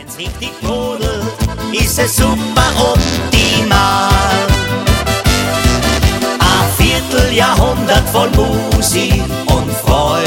wenn's richtig brodelt, ist es super optimal. Ein Vierteljahrhundert voll Musik und Freude